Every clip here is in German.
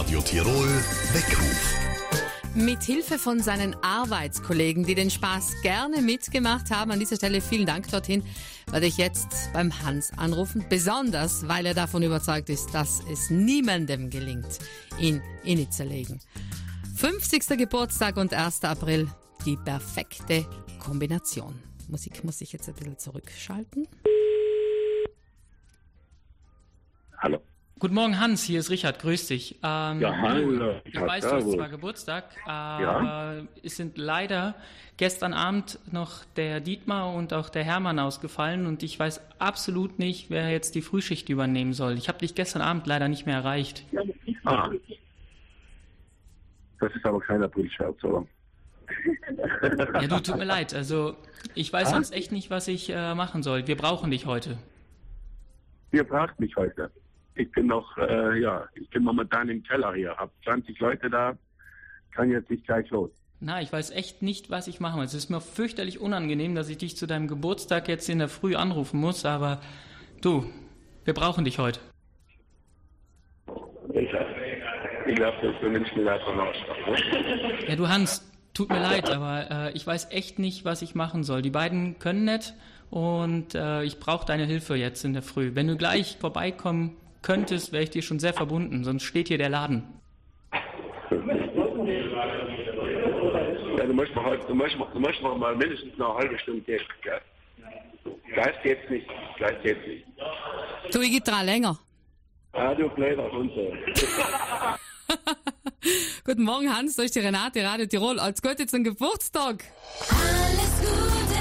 Radio Tirol Weckruf. Mit Hilfe von seinen Arbeitskollegen, die den Spaß gerne mitgemacht haben, an dieser Stelle vielen Dank dorthin, werde ich jetzt beim Hans anrufen. Besonders, weil er davon überzeugt ist, dass es niemandem gelingt, ihn innerzulegen. 50. Geburtstag und 1. April, die perfekte Kombination. Musik muss ich jetzt ein bisschen zurückschalten. Hallo. Guten Morgen, Hans, hier ist Richard, grüß dich. Hallo. Ich weiß, du hast zwar Geburtstag, aber es sind leider gestern Abend noch der Dietmar und auch der Hermann ausgefallen und ich weiß absolut nicht, wer jetzt die Frühschicht übernehmen soll. Ich habe dich gestern Abend leider nicht mehr erreicht. Ah. Das ist aber kein Aprilscherz, oder? Ja, du, tut mir leid, also ich weiß sonst echt nicht, was ich machen soll. Wir brauchen dich heute. Ihr braucht mich heute. Ich bin noch, ich bin momentan im Keller hier. Hab 20 Leute da, kann jetzt nicht gleich los. Na, ich weiß echt nicht, was ich machen soll. Es ist mir fürchterlich unangenehm, dass ich dich zu deinem Geburtstag jetzt in der Früh anrufen muss, aber du, wir brauchen dich heute. Ich glaube, das für Menschen einfach noch. Ja, du Hans, tut mir leid, aber ich weiß echt nicht, was ich machen soll. Die beiden können nicht und ich brauche deine Hilfe jetzt in der Früh. Wenn du gleich vorbeikommen könntest, wäre ich dir schon sehr verbunden, sonst steht hier der Laden. Ja, du musst mir mal mindestens noch eine halbe Stunde geben, gell? Gleich geht's nicht. Du, ich gehe dran länger. Ah, du blöder Hund. Guten Morgen, Hans, da ist die Renate, Radio Tirol. Alles Gute zum Geburtstag. Alles Gute.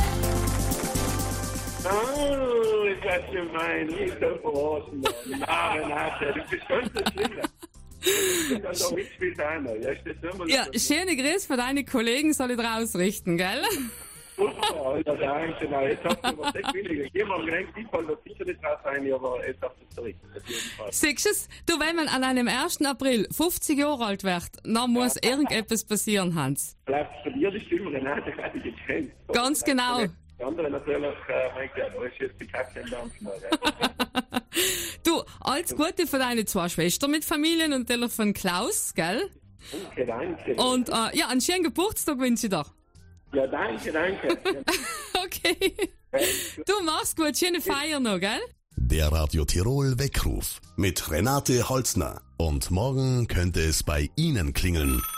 Oh, ist das gemein. Nicht so verraten. Na, Renate, du bist ganz so schlimm. Du kannst doch mitspielen einer. Ja, schöne Grüße für deine Kollegen soll ich dir ausrichten, gell? Super, Alter, danke. Na, jetzt hast du über 6 Minuten. Geh mal direkt, die fallen doch sicher nicht raus rein, aber jetzt hast du es zurück. Siehst du es? Du, wenn man an einem 1. April 50 Jahre alt wird, dann muss irgendetwas passieren, Hans. Bleibt für dir die Stimme, Renate, gerade getrennt. Ganz genau. Die andere natürlich, mein Gott, da ist jetzt die Kacke im Dampf. Du, alles Gute für deine 2 Schwestern mit Familien und natürlich von Klaus, gell? Danke. Und einen schönen Geburtstag wünsche ich dir. Ja, danke. Okay. Du, mach's gut, schöne Feier noch, gell? Der Radio Tirol Weckruf mit Renate Holzner. Und morgen könnte es bei Ihnen klingeln.